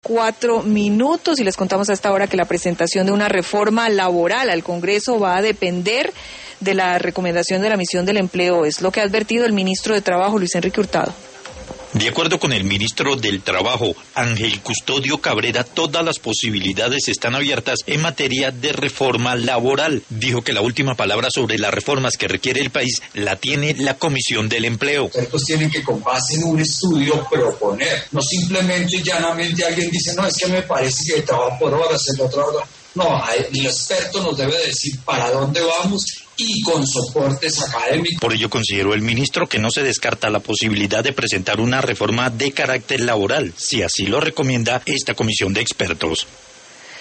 4 minutos y les contamos a esta hora que la presentación de una reforma laboral al Congreso va a depender de la recomendación de la Misión del Empleo. Es lo que ha advertido el ministro de Trabajo, Luis Enrique Hurtado. De acuerdo con el ministro del Trabajo, Ángel Custodio Cabrera, todas las posibilidades están abiertas en materia de reforma laboral. Dijo que la última palabra sobre las reformas que requiere el país la tiene la Comisión del Empleo. Los expertos tienen que, con base en un estudio, proponer. No simplemente, llanamente, alguien dice, no, es que me parece que trabajo por horas, el otro hora. No, el experto nos debe decir para dónde vamos y con soportes académicos. Por ello consideró el ministro que no se descarta la posibilidad de presentar una reforma de carácter laboral, si así lo recomienda esta comisión de expertos.